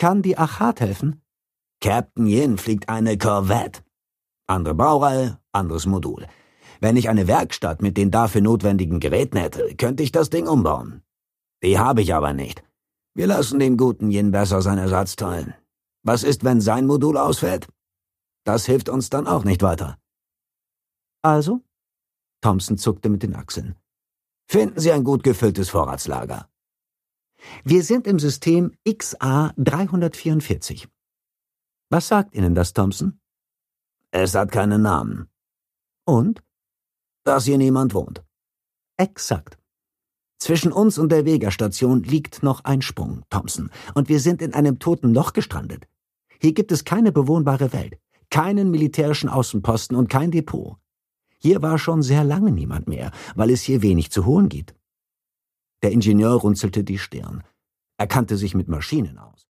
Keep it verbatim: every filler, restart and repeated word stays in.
Kann die Achat helfen? Captain Yin fliegt eine Korvette. Andere Baureihe, anderes Modul. Wenn ich eine Werkstatt mit den dafür notwendigen Geräten hätte, könnte ich das Ding umbauen. Die habe ich aber nicht. Wir lassen dem guten Yin besser sein Ersatzteil. Was ist, wenn sein Modul ausfällt? Das hilft uns dann auch nicht weiter. Also? Thompson zuckte mit den Achseln. Finden Sie ein gut gefülltes Vorratslager. Wir sind im System X A dreihundertvierundvierzig. Was sagt Ihnen das, Thompson? Es hat keinen Namen. Und? Dass hier niemand wohnt. Exakt. Zwischen uns und der Vega-Station liegt noch ein Sprung, Thompson, und wir sind in einem toten Loch gestrandet. Hier gibt es keine bewohnbare Welt, keinen militärischen Außenposten und kein Depot. Hier war schon sehr lange niemand mehr, weil es hier wenig zu holen gibt. Der Ingenieur runzelte die Stirn. Er kannte sich mit Maschinen aus.